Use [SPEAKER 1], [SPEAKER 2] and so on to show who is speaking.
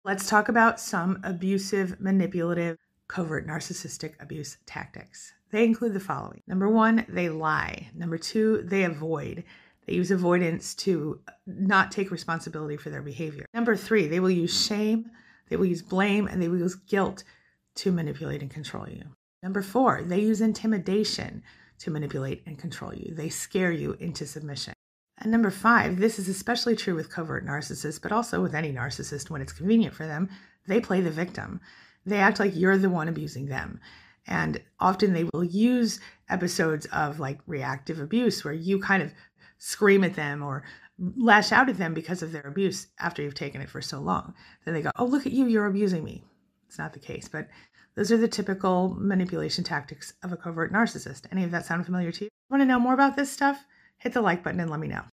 [SPEAKER 1] Let's talk about some abusive, manipulative, covert narcissistic abuse tactics. They include the following. Number 1, they lie. Number 2, they avoid. They use avoidance to not take responsibility for their behavior. Number 3, they will use shame, they will use blame, and they will use guilt to manipulate and control you. Number 4, they use intimidation to manipulate and control you. They scare you into submission. And number 5, this is especially true with covert narcissists, but also with any narcissist when it's convenient for them, they play the victim. They act like you're the one abusing them. And often they will use episodes of like reactive abuse where you kind of scream at them or lash out at them because of their abuse after you've taken it for so long. Then they go, oh, look at you, you're abusing me. It's not the case, but those are the typical manipulation tactics of a covert narcissist. Any of that sound familiar to you? Want to know more about this stuff? Hit the like button and let me know.